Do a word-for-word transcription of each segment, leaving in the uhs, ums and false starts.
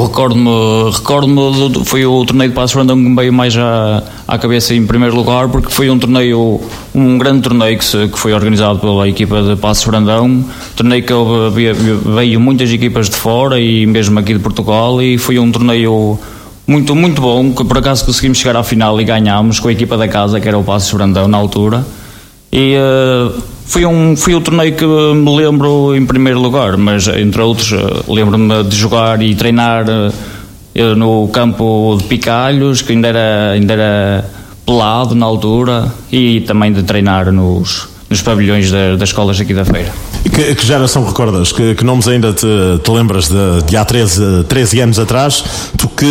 recordo-me, recordo-me do, foi o torneio de Passos Brandão que me veio mais à, à cabeça em primeiro lugar, porque foi um torneio, um grande torneio que, se, que foi organizado pela equipa de Passos Brandão, torneio que houve, veio muitas equipas de fora e mesmo aqui de Portugal, e foi um torneio muito, muito bom, que por acaso conseguimos chegar à final e ganhámos com a equipa da casa, que era o Passos Brandão na altura. E uh, foi, um, foi um torneio que me lembro em primeiro lugar, mas entre outros uh, lembro-me de jogar e treinar uh, no campo de Picalhos, que ainda era, ainda era pelado na altura, e também de treinar nos, nos pavilhões da, das escolas aqui da Feira. E que, que geração recordas? Que, que nomes ainda te, te lembras de, de há treze, treze anos atrás? Tu que,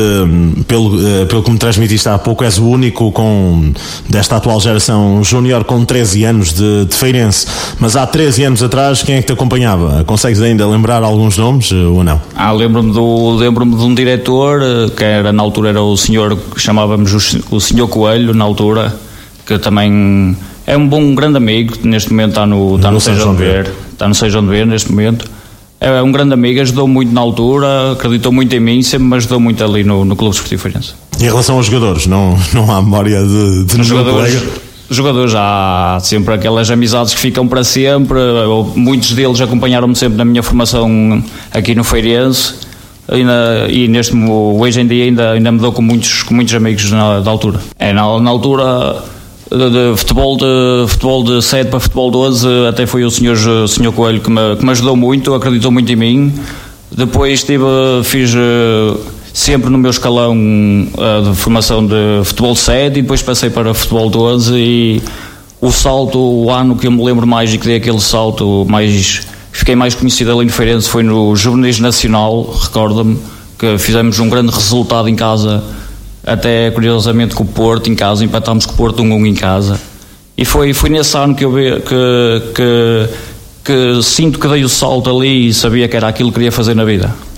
uh, pelo, uh, pelo que me transmitiste há pouco, és o único com, desta atual geração júnior com treze anos de, de feirense. Mas há treze anos atrás, quem é que te acompanhava? Consegues ainda lembrar alguns nomes uh, ou não? Ah, lembro-me, do, lembro-me de um diretor, uh, que era, na altura era o senhor, que chamávamos o, o senhor Coelho, na altura, que também... É um bom, um grande amigo, neste momento está no, está no São João de Ver, está no São João de Ver neste momento. É um grande amigo, ajudou muito na altura, acreditou muito em mim, sempre me ajudou muito ali no, no Clube Esportivo Feirense. Em relação aos jogadores, não, não há memória de, de jogadores, colega? Jogadores, há sempre aquelas amizades que ficam para sempre, muitos deles acompanharam-me sempre na minha formação aqui no Feirense. E, na, e neste, hoje em dia ainda, ainda me dou com muitos, com muitos amigos na, da altura. É, na, na altura... De, de futebol de futebol de sete para futebol doze, até foi o senhor, o senhor Coelho que me, que me ajudou muito, acreditou muito em mim. Depois tive, fiz sempre no meu escalão de formação de futebol sete, e depois passei para futebol doze, e o salto, o ano que eu me lembro mais e que dei aquele salto mais, fiquei mais conhecido ali no Feirense, foi no Juvenis Nacional. Recordo-me que fizemos um grande resultado em casa, até curiosamente com o Porto em casa, empatámos com o Porto um a um em casa, e foi, foi nesse ano que eu vi, que, que, que sinto que dei o salto ali e sabia que era aquilo que queria fazer na vida.